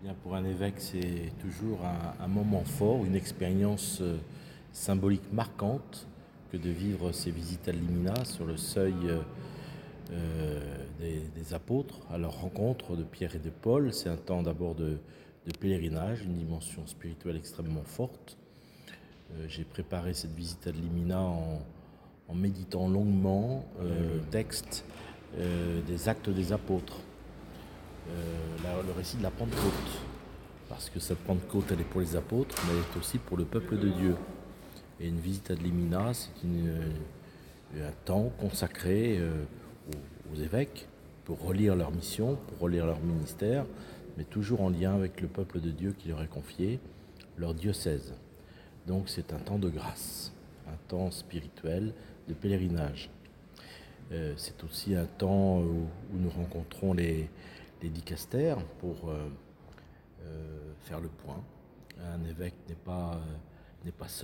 Bien, pour un évêque, c'est toujours un moment fort, une expérience symbolique marquante que de vivre ces visites ad limina sur le seuil des apôtres, à leur rencontre de Pierre et de Paul. C'est un temps d'abord de pèlerinage, une dimension spirituelle extrêmement forte. J'ai préparé cette visite ad limina en méditant longuement le texte des Actes des Apôtres, le récit de la Pentecôte. Parce que cette Pentecôte, elle est pour les apôtres, mais elle est aussi pour le peuple de Dieu. Et une visite ad limina, c'est un temps consacré aux évêques pour relire leur mission, pour relire leur ministère, mais toujours en lien avec le peuple de Dieu qui leur est confié, leur diocèse. Donc c'est un temps de grâce, un temps spirituel, de pèlerinage. C'est aussi un temps où nous rencontrons les dicastères pour faire le point. Un évêque n'est pas seul.